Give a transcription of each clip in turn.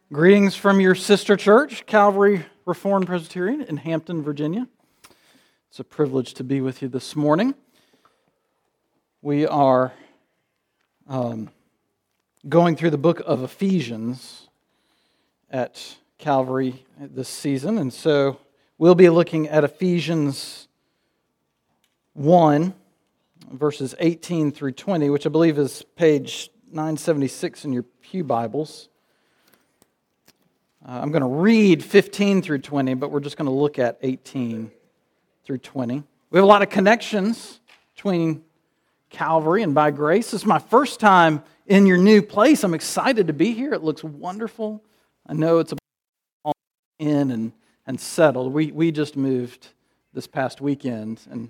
Greetings from your sister church, Calvary Reformed Presbyterian in Hampton, Virginia. It's a privilege to be with you this morning. We are going through the book of Ephesians at Calvary this season, and so we'll be looking at Ephesians 1, verses 18 through 20, which I believe is page 976 in your pew Bibles. I'm going to read 15 through 20, but we're just going to look at 18 through 20. We have a lot of connections between Calvary and By Grace. This is my first time in your new place. I'm excited to be here. It looks wonderful. I know it's all in and settled. We just moved this past weekend and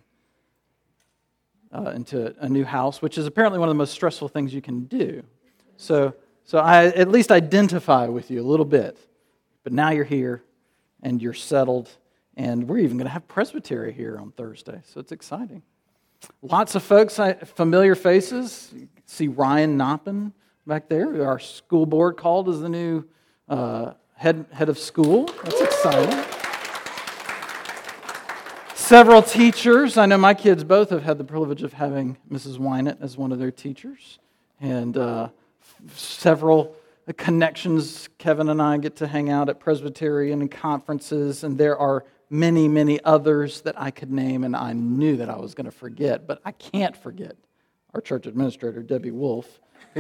into a new house, which is apparently one of the most stressful things you can do. So I at least identify with you a little bit. But now you're here, and you're settled, and we're even going to have Presbytery here on Thursday, so it's exciting. Lots of folks, familiar faces. You see Ryan Noppen back there. Our school board called as the new head of school. That's exciting. Several teachers. I know my kids both have had the privilege of having Mrs. Wynett as one of their teachers, and several connections. Kevin and I get to hang out at Presbyterian and conferences, and there are many, many others that I could name, and I knew that I was going to forget, but I can't forget our church administrator, Debbie Wolf, who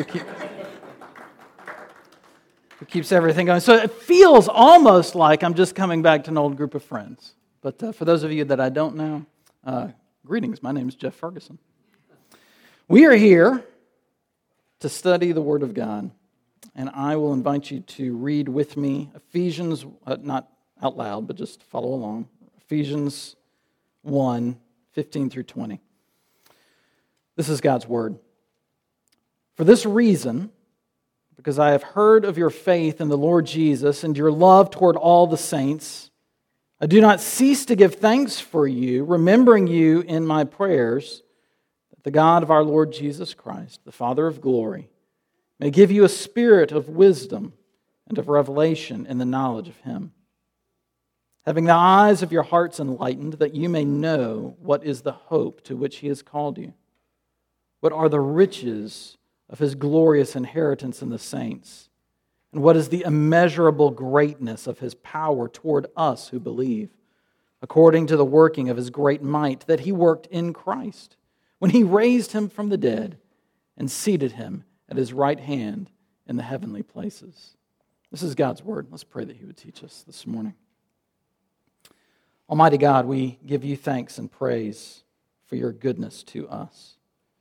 keeps everything going. So it feels almost like I'm just coming back to an old group of friends. But for those of you that I don't know, greetings. My name is Jeff Ferguson. We are here to study the Word of God. And I will invite you to read with me Ephesians, not out loud, but just follow along. Ephesians 1, 15 through 20. This is God's Word. For this reason, because I have heard of your faith in the Lord Jesus and your love toward all the saints, I do not cease to give thanks for you, remembering you in my prayers, that the God of our Lord Jesus Christ, the Father of glory, may give you a spirit of wisdom and of revelation in the knowledge of Him, having the eyes of your hearts enlightened, that you may know what is the hope to which He has called you, what are the riches of His glorious inheritance in the saints, and what is the immeasurable greatness of His power toward us who believe, according to the working of His great might that He worked in Christ, when He raised Him from the dead and seated Him at His right hand in the heavenly places. This is God's Word. Let's pray that He would teach us this morning. Almighty God, we give you thanks and praise for your goodness to us,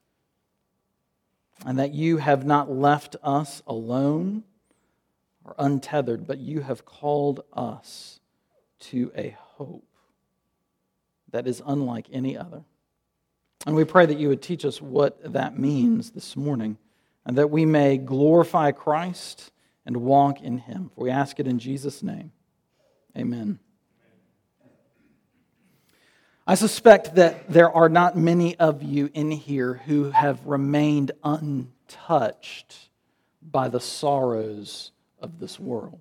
and that you have not left us alone or untethered, but you have called us to a hope that is unlike any other. And we pray that you would teach us what that means this morning, and that we may glorify Christ and walk in Him. For we ask it in Jesus' name. Amen. I suspect that there are not many of you in here who have remained untouched by the sorrows of this world.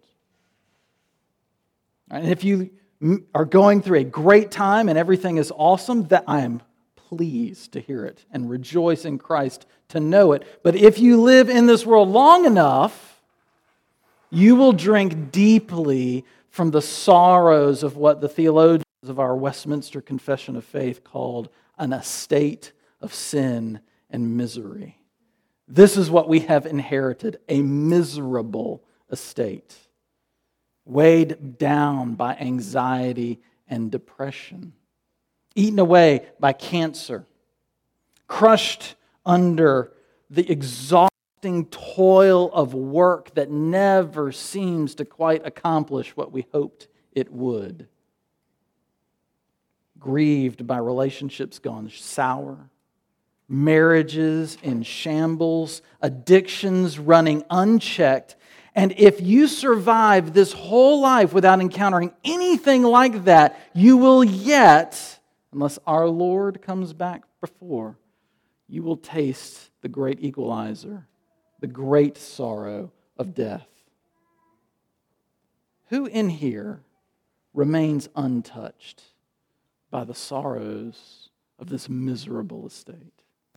And if you are going through a great time and everything is awesome, that I am pleased to hear it and rejoice in Christ to know it. But if you live in this world long enough, you will drink deeply from the sorrows of what the theologians of our Westminster Confession of Faith called an estate of sin and misery. This is what we have inherited, a miserable estate, weighed down by anxiety and depression, eaten away by cancer, crushed under the exhausting toil of work that never seems to quite accomplish what we hoped it would, grieved by relationships gone sour, marriages in shambles, addictions running unchecked. And if you survive this whole life without encountering anything like that, you will yet, unless our Lord comes back before, you will taste the great equalizer, the great sorrow of death. Who in here remains untouched by the sorrows of this miserable estate?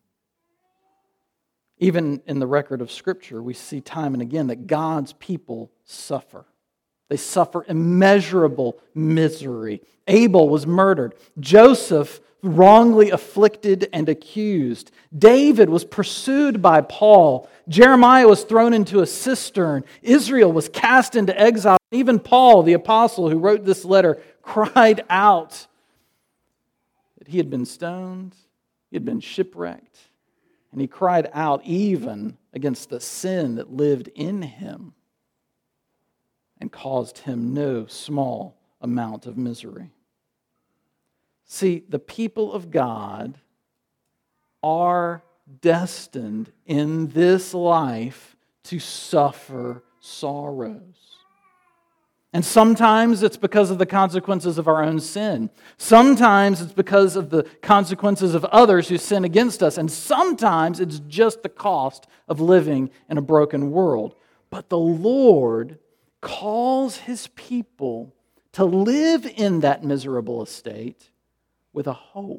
Even in the record of Scripture, we see time and again that God's people suffer. They suffer immeasurable misery. Abel was murdered. Joseph wrongly afflicted and accused. David was pursued by Paul. Jeremiah was thrown into a cistern. Israel was cast into exile. Even Paul, the apostle who wrote this letter, cried out that he had been stoned, he had been shipwrecked, and he cried out even against the sin that lived in him and caused him no small amount of misery. See, the people of God are destined in this life to suffer sorrows. And sometimes it's because of the consequences of our own sin. Sometimes it's because of the consequences of others who sin against us. And sometimes it's just the cost of living in a broken world. But the Lord calls His people to live in that miserable estate with a hope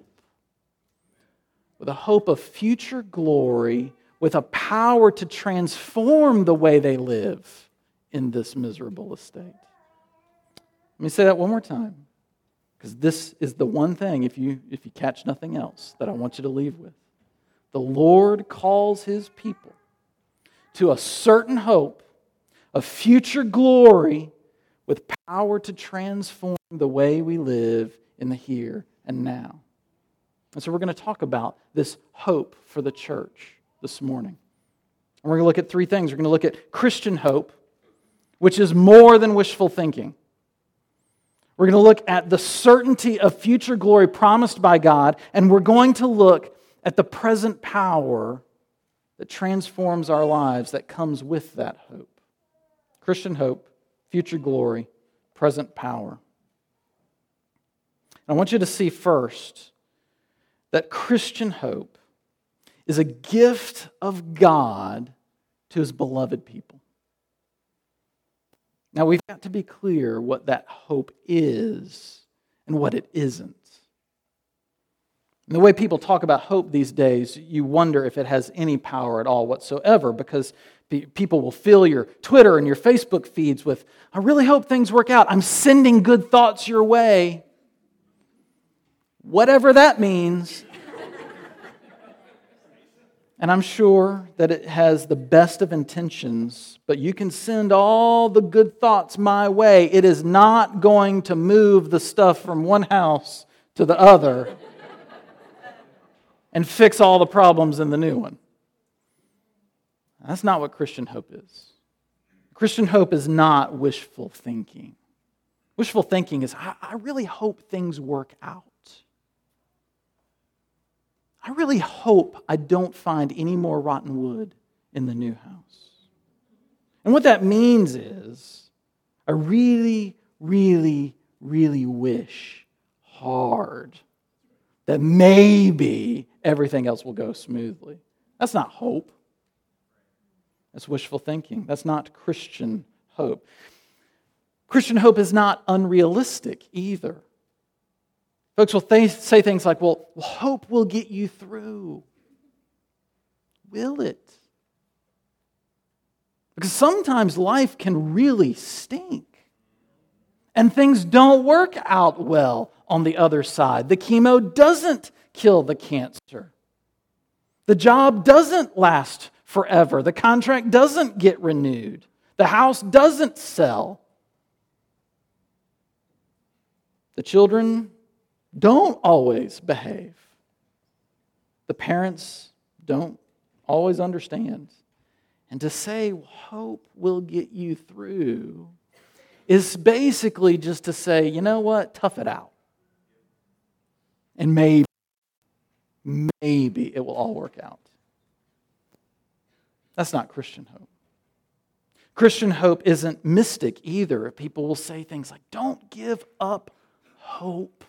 of future glory, with a power to transform the way they live in this miserable estate. Let me say that one more time, because this is the one thing, if you catch nothing else, that I want you to leave with. The Lord calls His people to a certain hope of future glory with power to transform the way we live in the here and now. And so we're going to talk about this hope for the church this morning. And we're going to look at three things. We're going to look at Christian hope, which is more than wishful thinking. We're going to look at the certainty of future glory promised by God, and we're going to look at the present power that transforms our lives that comes with that hope. Christian hope, future glory, present power. I want you to see first that Christian hope is a gift of God to His beloved people. Now, we've got to be clear what that hope is and what it isn't. And the way people talk about hope these days, you wonder if it has any power at all whatsoever, because people will fill your Twitter and your Facebook feeds with, I really hope things work out. I'm sending good thoughts your way. Whatever that means. And I'm sure that it has the best of intentions, but you can send all the good thoughts my way. It is not going to move the stuff from one house to the other and fix all the problems in the new one. That's not what Christian hope is. Christian hope is not wishful thinking. Wishful thinking is, I really hope things work out. I really hope I don't find any more rotten wood in the new house. And what that means is, I really, really, really wish hard that maybe everything else will go smoothly. That's not hope. That's wishful thinking. That's not Christian hope. Christian hope is not unrealistic either. Folks will say things like, well, hope will get you through. Will it? Because sometimes life can really stink. And things don't work out well on the other side. The chemo doesn't kill the cancer. The job doesn't last forever. The contract doesn't get renewed. The house doesn't sell. The children don't always behave. The parents don't always understand. And to say hope will get you through is basically just to say, you know what, tough it out. And maybe it will all work out. That's not Christian hope. Christian hope isn't mystic either. People will say things like, don't give up hope.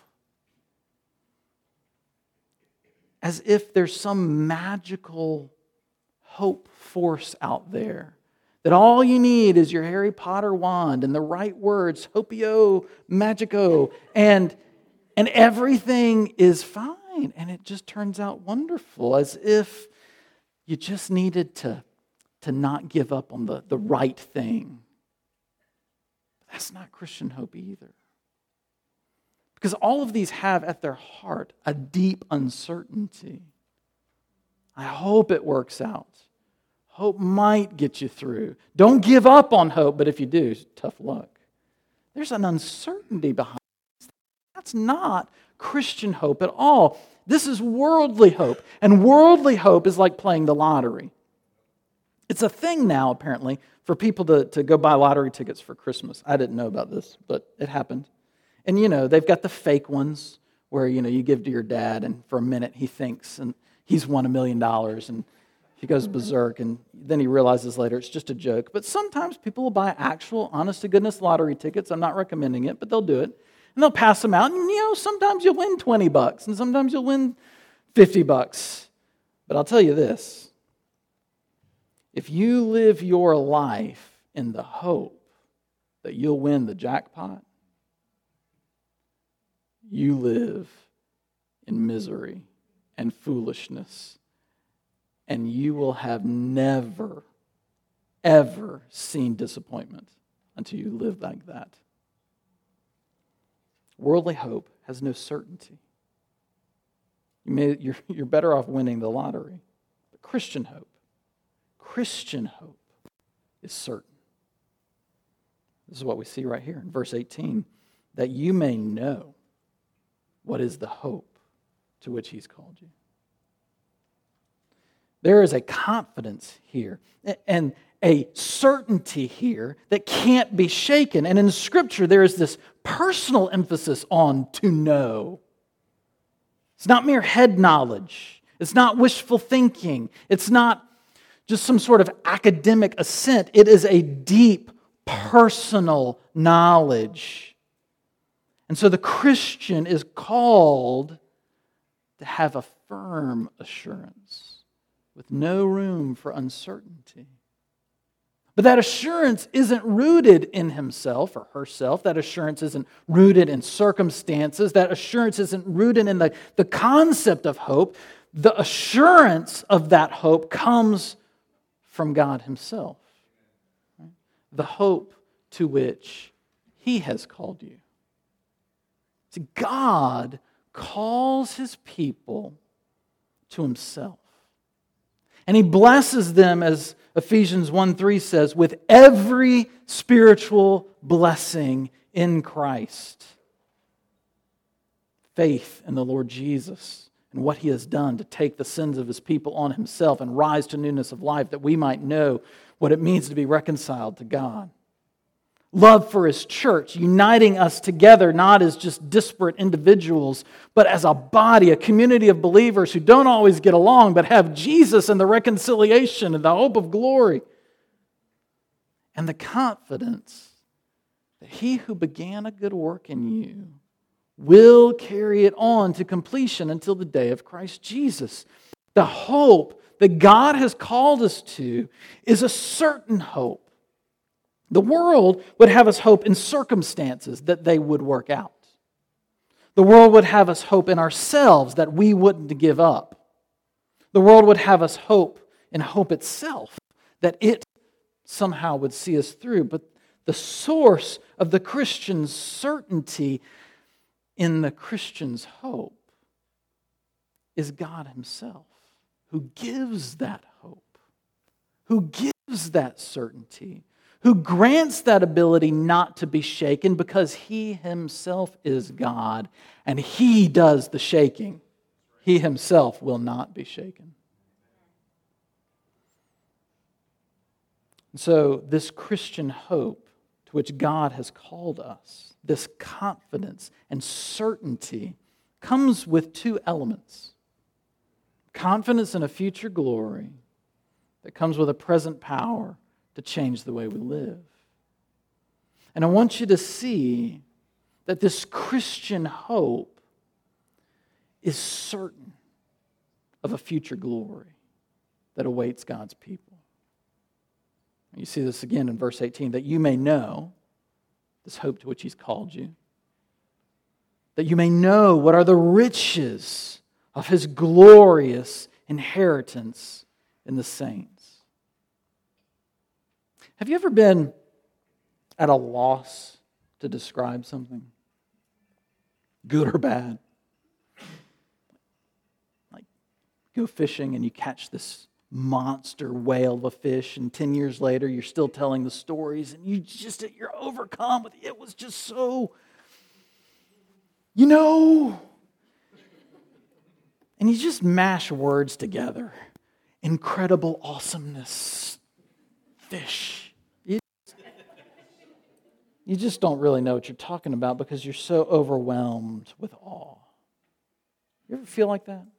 As if there's some magical hope force out there That all you need is your Harry Potter wand and the right words, hopio, magico, and everything is fine. And it just turns out wonderful, as if you just needed to not give up on the right thing. That's not Christian hope either. Because all of these have at their heart a deep uncertainty. I hope it works out. Hope might get you through. Don't give up on hope, but if you do, tough luck. There's an uncertainty behind this. That's not Christian hope at all. This is worldly hope. And worldly hope is like playing the lottery. It's a thing now, apparently, for people to go buy lottery tickets for Christmas. I didn't know about this, but it happened. And, they've got the fake ones where, you give to your dad and for a minute he thinks and he's won $1 million and he goes berserk and then he realizes later it's just a joke. But sometimes people will buy actual, honest-to-goodness lottery tickets. I'm not recommending it, but they'll do it. And they'll pass them out. And, sometimes you'll win $20 and sometimes you'll win $50. But I'll tell you this. If you live your life in the hope that you'll win the jackpot, you live in misery and foolishness, and you will have never, ever seen disappointment until you live like that. Worldly hope has no certainty. You're better off winning the lottery. But Christian hope is certain. This is what we see right here in verse 18, that you may know what is the hope to which He's called you. There is a confidence here and a certainty here that can't be shaken. And in Scripture, there is this personal emphasis on to know. It's not mere head knowledge. It's not wishful thinking. It's not just some sort of academic assent. It is a deep, personal knowledge. And so the Christian is called to have a firm assurance with no room for uncertainty. But that assurance isn't rooted in himself or herself. That assurance isn't rooted in circumstances. That assurance isn't rooted in the concept of hope. The assurance of that hope comes from God Himself. The hope to which He has called you. See, God calls His people to Himself. And He blesses them, as Ephesians 1:3 says, with every spiritual blessing in Christ. Faith in the Lord Jesus and what He has done to take the sins of His people on Himself and rise to newness of life, that we might know what it means to be reconciled to God. Love for His church, uniting us together, not as just disparate individuals, but as a body, a community of believers who don't always get along, but have Jesus and the reconciliation and the hope of glory. And the confidence that He who began a good work in you will carry it on to completion until the day of Christ Jesus. The hope that God has called us to is a certain hope. The world would have us hope in circumstances that they would work out. The world would have us hope in ourselves that we wouldn't give up. The world would have us hope in hope itself, that it somehow would see us through. But the source of the Christian's certainty in the Christian's hope is God Himself, who gives that hope, who gives that certainty, who grants that ability not to be shaken because He Himself is God and He does the shaking. He Himself will not be shaken. And so this Christian hope to which God has called us, this confidence and certainty, comes with two elements. Confidence in a future glory that comes with a present power to change the way we live. And I want you to see that this Christian hope is certain of a future glory that awaits God's people. You see this again in verse 18, that you may know this hope to which He's called you. That you may know what are the riches of His glorious inheritance in the saints. Have you ever been at a loss to describe something? Good or bad? Like, go fishing and you catch this monster whale of a fish, and 10 years later you're still telling the stories, and you're overcome with it was just so, and you just mash words together. Incredible awesomeness, fish. You just don't really know what you're talking about because you're so overwhelmed with awe. You ever feel like that?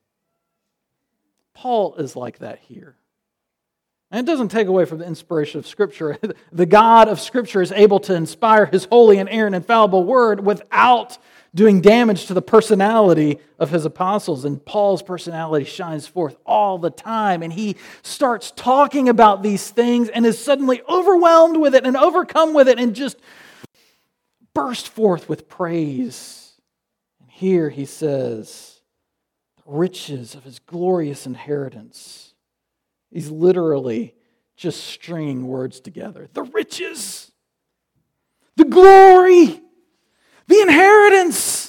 Paul is like that here. And it doesn't take away from the inspiration of Scripture. The God of Scripture is able to inspire His holy and inerrant infallible word without doing damage to the personality of His apostles. And Paul's personality shines forth all the time. And he starts talking about these things and is suddenly overwhelmed with it and overcome with it and just burst forth with praise. And here he says, riches of His glorious inheritance. He's literally just stringing words together. The riches, the glory, the inheritance.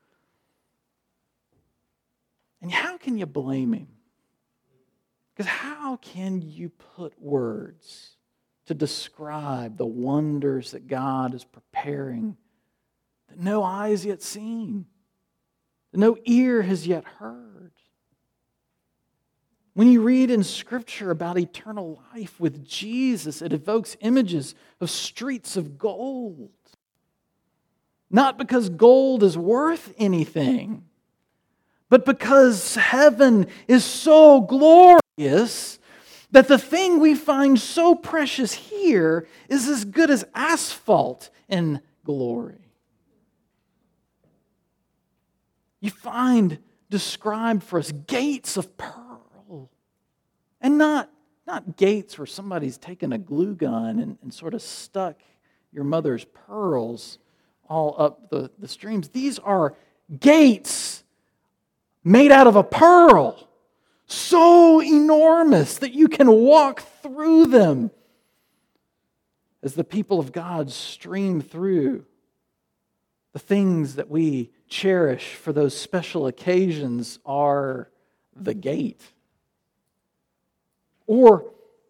And how can you blame him? Because how can you put words to describe the wonders that God is preparing that no eye has yet seen? No ear has yet heard. When you read in Scripture about eternal life with Jesus, it evokes images of streets of gold. Not because gold is worth anything, but because heaven is so glorious that the thing we find so precious here is as good as asphalt in glory. You find described for us gates of pearl. And not gates where somebody's taken a glue gun and sort of stuck your mother's pearls all up the streams. These are gates made out of a pearl, so enormous that you can walk through them as the people of God stream through the things that we cherish for those special occasions are the gate. Or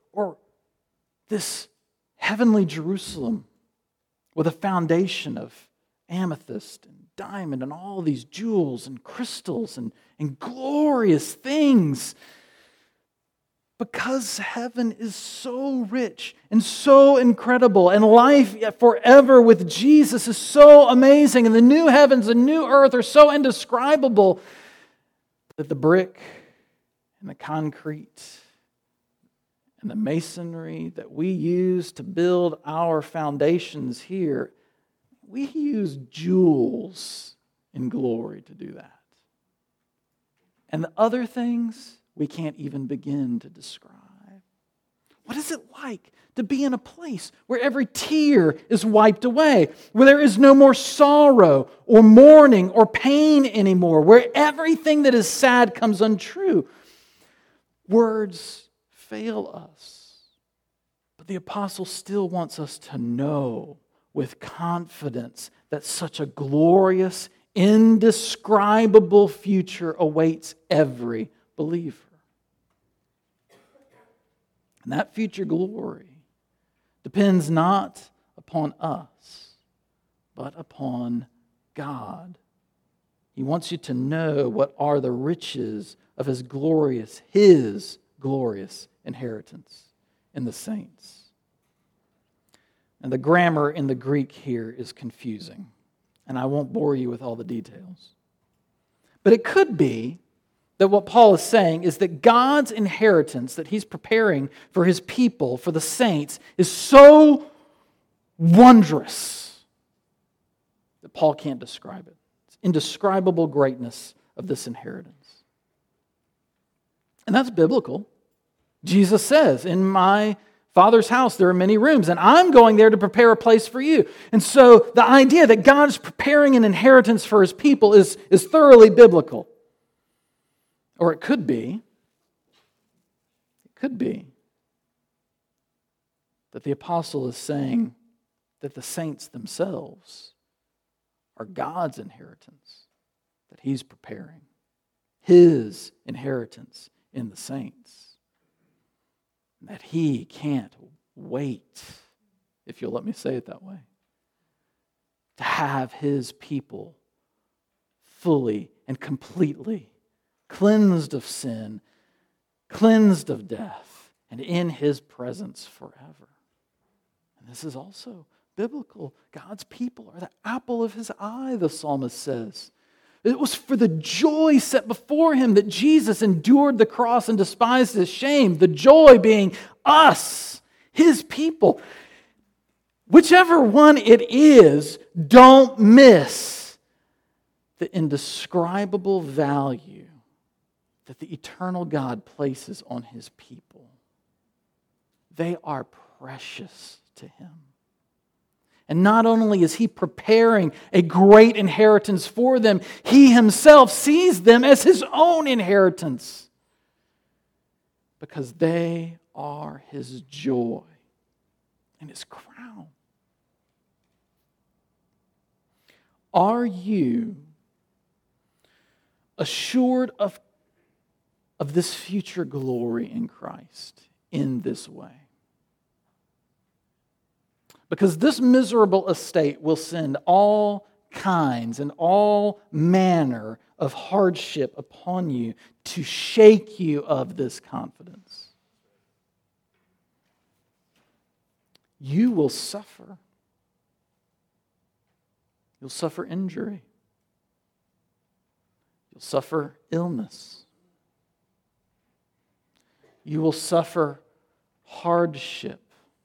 this heavenly Jerusalem with a foundation of amethyst and diamond and all these jewels and crystals and glorious things. Because heaven is so rich and so incredible, and life forever with Jesus is so amazing, and the new heavens and new earth are so indescribable that the brick and the concrete and the masonry that we use to build our foundations here, we use jewels in glory to do that. And the other things we can't even begin to describe. What is it like to be in a place where every tear is wiped away, where there is no more sorrow or mourning or pain anymore, where everything that is sad comes untrue? Words fail us, but the apostle still wants us to know with confidence that such a glorious, indescribable future awaits every believer. And that future glory depends not upon us, but upon God. He wants you to know what are the riches of His glorious inheritance in the saints. And the grammar in the Greek here is confusing, and I won't bore you with all the details. But it could be that what Paul is saying is that God's inheritance that He's preparing for His people, for the saints, is so wondrous that Paul can't describe it. It's indescribable greatness of this inheritance. And that's biblical. Jesus says, "In my Father's house, there are many rooms, and I'm going there to prepare a place for you. And so the idea that God is preparing an inheritance for His people is thoroughly biblical. Or it could be. It could be that the apostle is saying that the saints themselves are God's inheritance that He's preparing. His inheritance in the saints. That He can't wait, if you'll let me say it that way, to have His people fully and completely cleansed of sin, cleansed of death, and in His presence forever. And this is also biblical. God's people are the apple of His eye, the psalmist says. It was for the joy set before Him that Jesus endured the cross and despised His shame. The joy being us, His people. Whichever one it is, don't miss the indescribable value that the eternal God places on His people. They are precious to Him. And not only is He preparing a great inheritance for them, He Himself sees them as His own inheritance. Because they are His joy and His crown. Are you assured of this future glory in Christ in this way? Because this miserable estate will send all kinds and all manner of hardship upon you to shake you of this confidence. You will suffer. You'll suffer injury. You'll suffer illness. You will suffer hardship.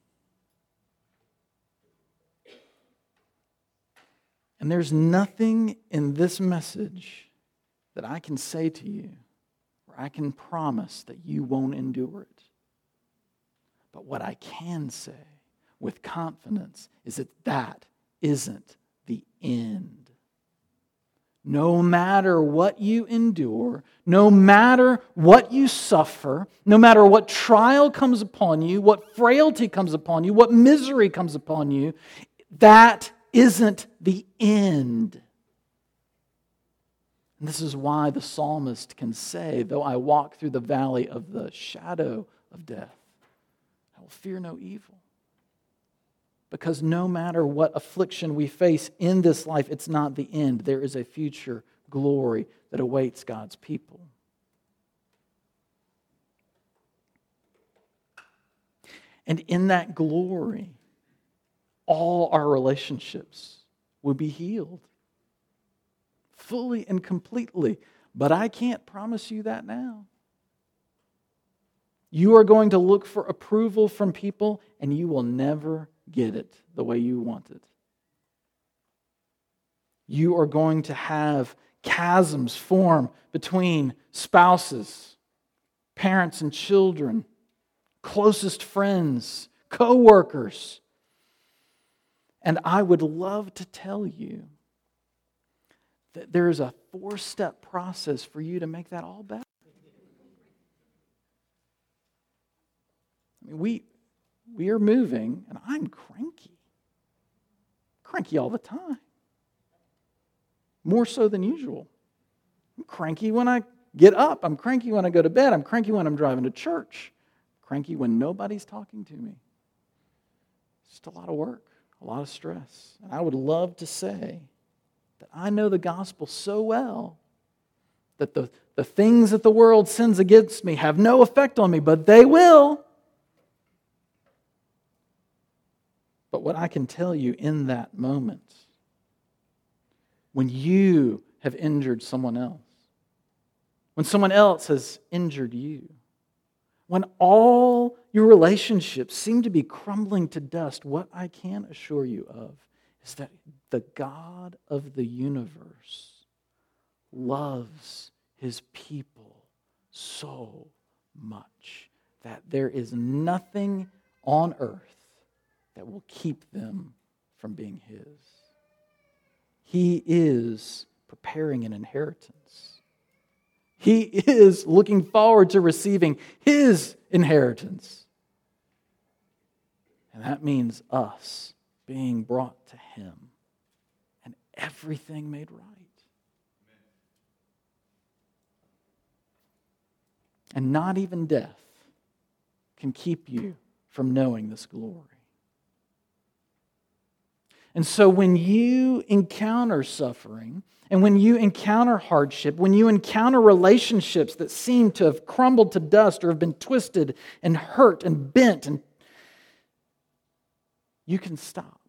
And there's nothing in this message that I can say to you where I can promise that you won't endure it. But what I can say with confidence is that that isn't the end. No matter what you endure, no matter what you suffer, no matter what trial comes upon you, what frailty comes upon you, what misery comes upon you, that isn't the end. And this is why the psalmist can say, though I walk through the valley of the shadow of death, I will fear no evil. Because no matter what affliction we face in this life, it's not the end. There is a future glory that awaits God's people. And in that glory, all our relationships will be healed. Fully and completely. But I can't promise you that now. You are going to look for approval from people, and you will never get it the way you want it. You are going to have chasms form between spouses, parents and children, closest friends, co-workers. And I would love to tell you that there is a 4-step process for you to make that all better. I mean, we are moving, and I'm cranky. Cranky all the time. More so than usual. I'm cranky when I get up. I'm cranky when I go to bed. I'm cranky when I'm driving to church. Cranky when nobody's talking to me. It's just a lot of work. A lot of stress. And I would love to say that I know the gospel so well that the things that the world sends against me have no effect on me, but they will. But what I can tell you in that moment, when you have injured someone else, when someone else has injured you, when all your relationships seem to be crumbling to dust, what I can assure you of is that the God of the universe loves His people so much that there is nothing on earth that will keep them from being His. He is preparing an inheritance. He is looking forward to receiving His inheritance. And that means us being brought to Him and everything made right. And not even death can keep you from knowing this glory. And so when you encounter suffering, and when you encounter hardship, when you encounter relationships that seem to have crumbled to dust or have been twisted and hurt and bent, and you can stop.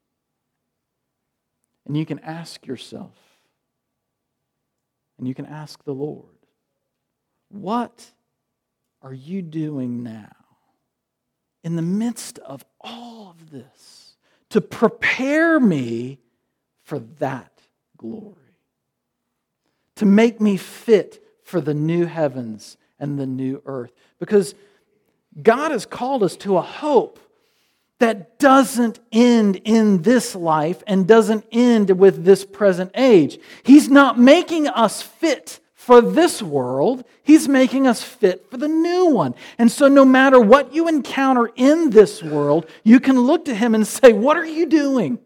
And you can ask yourself, and you can ask the Lord, what are you doing now in the midst of all of this to prepare me for that glory? To make me fit for the new heavens and the new earth. Because God has called us to a hope that doesn't end in this life and doesn't end with this present age. He's not making us fit for this world. He's making us fit for the new one. And so no matter what you encounter in this world, you can look to Him and say, what are you doing?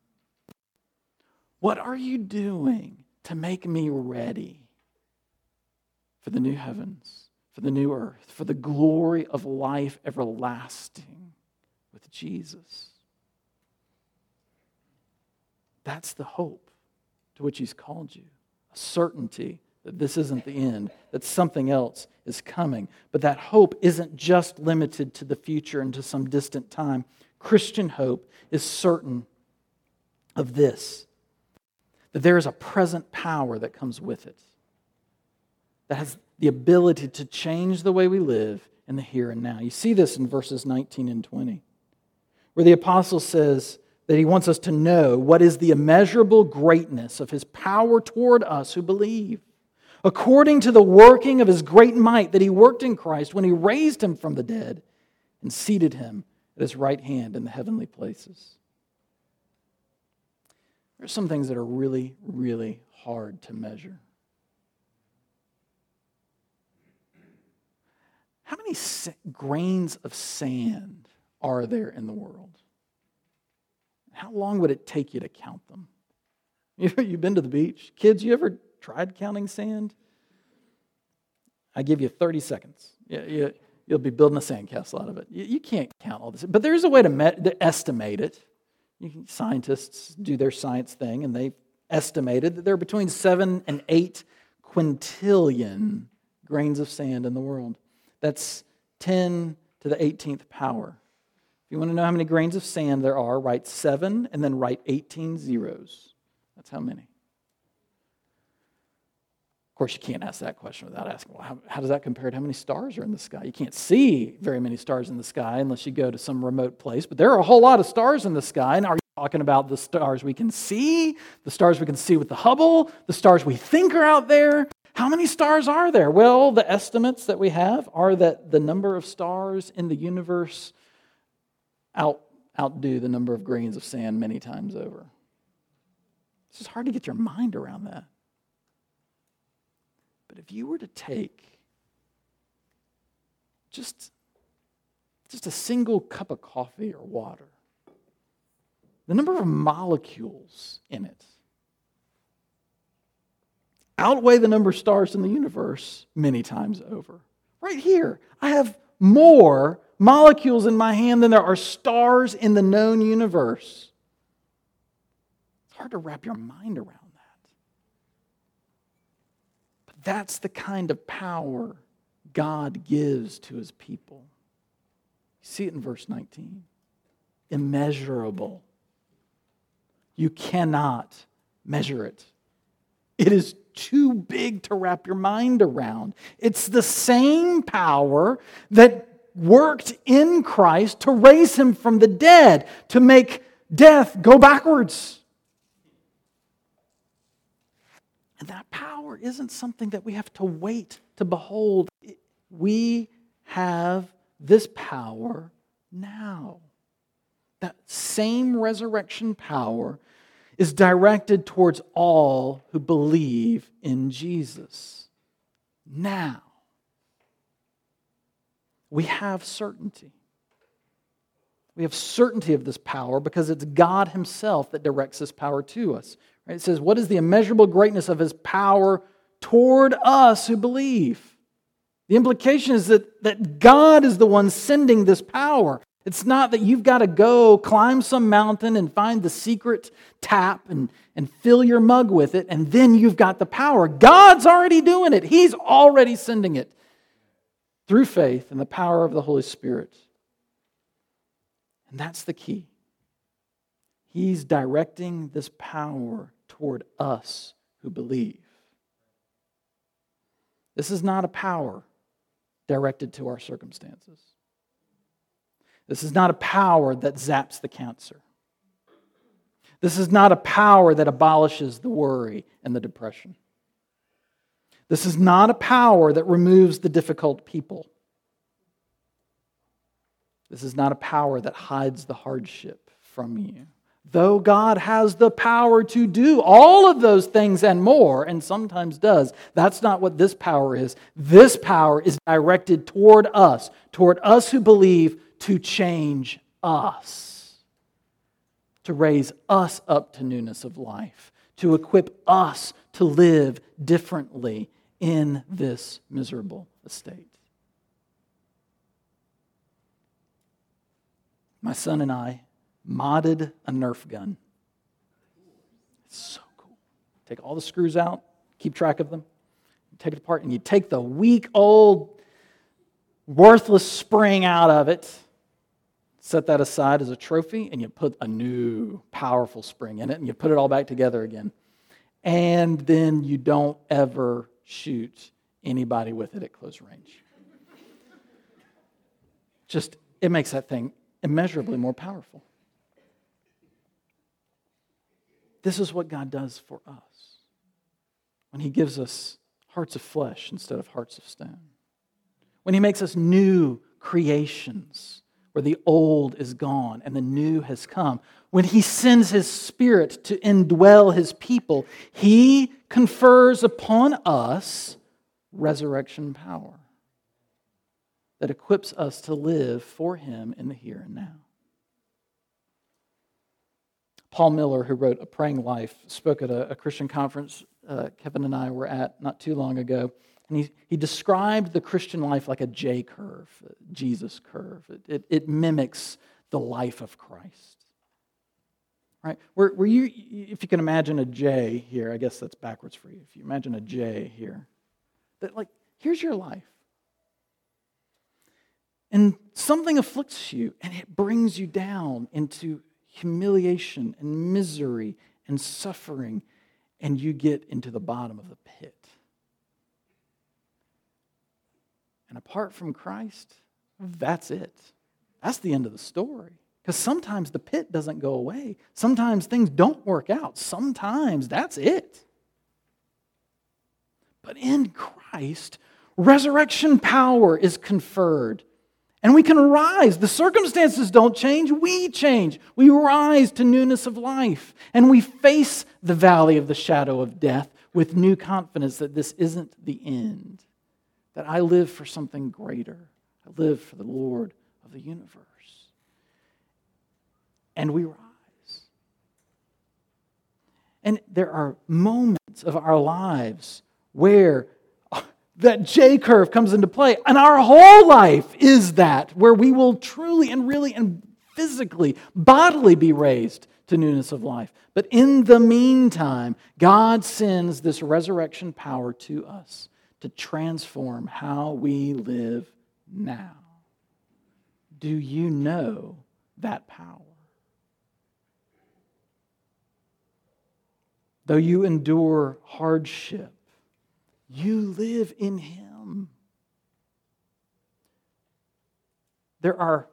What are you doing to make me ready for the new heavens, for the new earth, for the glory of life everlasting with Jesus? That's the hope to which He's called you. A certainty that this isn't the end, that something else is coming. But that hope isn't just limited to the future and to some distant time. Christian hope is certain of this, that there is a present power that comes with it, that has the ability to change the way we live in the here and now. You see this in verses 19 and 20, where the apostle says that he wants us to know what is the immeasurable greatness of His power toward us who believe, according to the working of His great might that He worked in Christ when He raised Him from the dead and seated Him at His right hand in the heavenly places. There are some things that are really, really hard to measure. How many grains of sand are there in the world? How long would it take you to count them? You've been to the beach? Kids, you ever tried counting sand? I give you 30 seconds. You'll be building a sandcastle out of it. You can't count all this. But there's a way to estimate it. Scientists do their science thing, and they've estimated that there are between 7 and 8 quintillion grains of sand in the world. That's 10 to the 18th power. If you want to know how many grains of sand there are, write 7 and then write 18 zeros. That's how many. Of course, you can't ask that question without asking, well, how does that compare to how many stars are in the sky? You can't see very many stars in the sky unless you go to some remote place, but there are a whole lot of stars in the sky. And are you talking about the stars we can see, the stars we can see with the Hubble, the stars we think are out there? How many stars are there? Well, the estimates that we have are that the number of stars in the universe outdo the number of grains of sand many times over. It's just hard to get your mind around that. But if you were to take just a single cup of coffee or water, the number of molecules in it outweigh the number of stars in the universe many times over. Right here, I have more molecules in my hand than there are stars in the known universe. It's hard to wrap your mind around that. But that's the kind of power God gives to His people. You see it in verse 19. Immeasurable. You cannot measure it. It is too big to wrap your mind around. It's the same power that worked in Christ to raise Him from the dead, to make death go backwards. And that power isn't something that we have to wait to behold. We have this power now. That same resurrection power is directed towards all who believe in Jesus. Now, we have certainty. We have certainty of this power because it's God Himself that directs this power to us. Right? It says, what is the immeasurable greatness of His power toward us who believe? The implication is that God is the one sending this power. It's not that you've got to go climb some mountain and find the secret tap and fill your mug with it, and then you've got the power. God's already doing it. He's already sending it through faith and the power of the Holy Spirit. And that's the key. He's directing this power toward us who believe. This is not a power directed to our circumstances. This is not a power that zaps the cancer. This is not a power that abolishes the worry and the depression. This is not a power that removes the difficult people. This is not a power that hides the hardship from you. Though God has the power to do all of those things and more, and sometimes does, that's not what this power is. This power is directed toward us who believe, to change us, to raise us up to newness of life, to equip us to live differently in this miserable estate. My son and I modded a Nerf gun. It's so cool. Take all the screws out, keep track of them, take it apart, and you take the weak, old, worthless spring out of it, set that aside as a trophy, and you put a new, powerful spring in it, and you put it all back together again. And then you don't ever shoot anybody with it at close range. It makes that thing immeasurably more powerful. This is what God does for us when He gives us hearts of flesh instead of hearts of stone. When He makes us new creations where the old is gone and the new has come. When He sends His Spirit to indwell His people, He confers upon us resurrection power that equips us to live for Him in the here and now. Paul Miller, who wrote A Praying Life, spoke at a Christian conference Kevin and I were at not too long ago. And he described the Christian life like a J curve, a Jesus curve. It mimics the life of Christ. Right? Where you, if you can imagine a J here, I guess that's backwards for you. If you imagine a J here, here's your life. And something afflicts you, and it brings you down into humiliation and misery and suffering, and you get into the bottom of the pit. And apart from Christ, that's it. That's the end of the story. Because sometimes the pit doesn't go away. Sometimes things don't work out. Sometimes that's it. But in Christ, resurrection power is conferred. And we can rise. The circumstances don't change. We change. We rise to newness of life. And we face the valley of the shadow of death with new confidence that this isn't the end. That I live for something greater. I live for the Lord of the universe. And we rise. And there are moments of our lives where that J curve comes into play. And our whole life is that, where we will truly and really and physically, bodily be raised to newness of life. But in the meantime, God sends this resurrection power to us to transform how we live now. Do you know that power? Though you endure hardship, you live in Him. There are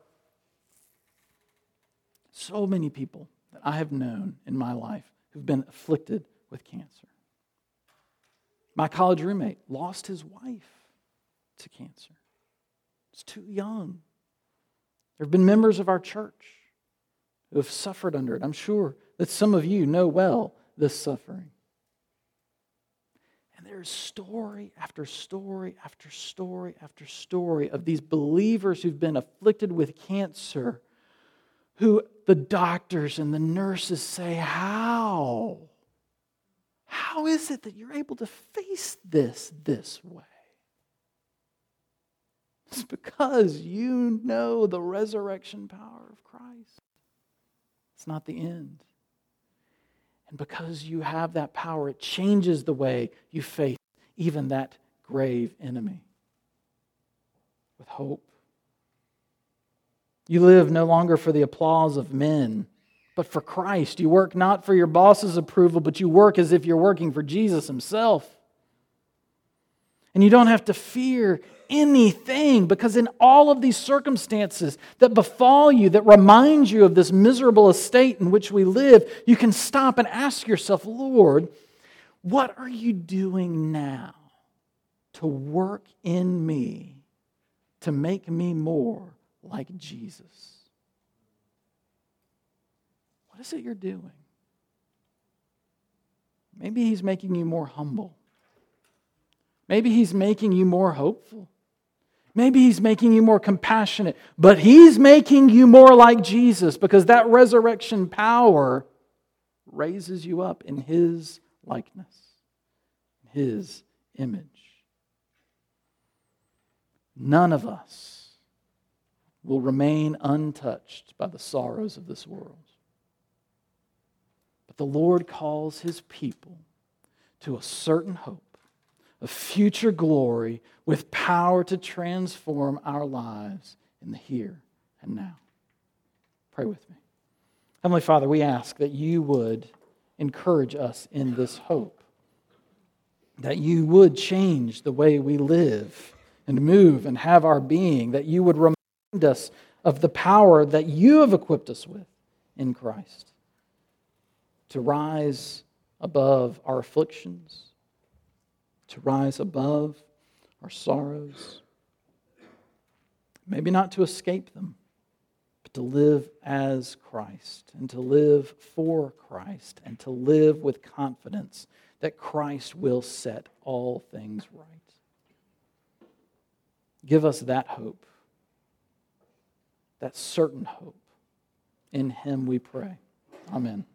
so many people that I have known in my life who've been afflicted with cancer. My college roommate lost his wife to cancer. He's too young. There have been members of our church who have suffered under it. I'm sure that some of you know well this suffering. And there's story after story after story after story of these believers who've been afflicted with cancer, who the doctors and the nurses say, how? How is it that you're able to face this way? It's because you know the resurrection power of Christ. It's not the end. And because you have that power, it changes the way you face even that grave enemy with hope. You live no longer for the applause of men, but for Christ. You work not for your boss's approval, but you work as if you're working for Jesus Himself. And you don't have to fear anything, because in all of these circumstances that befall you, that remind you of this miserable estate in which we live, you can stop and ask yourself, Lord, what are you doing now to work in me to make me more like Jesus? What is it you're doing? Maybe He's making you more humble. Maybe He's making you more hopeful. Maybe He's making you more compassionate. But He's making you more like Jesus, because that resurrection power raises you up in His likeness, His image. None of us will remain untouched by the sorrows of this world. But the Lord calls His people to a certain hope, a future glory with power to transform our lives in the here and now. Pray with me. Heavenly Father, we ask that You would encourage us in this hope, that You would change the way we live and move and have our being, that You would remind us of the power that You have equipped us with in Christ to rise above our afflictions, to rise above our sorrows, maybe not to escape them, but to live as Christ and to live for Christ and to live with confidence that Christ will set all things right. Give us that hope, that certain hope. In Him we pray. Amen.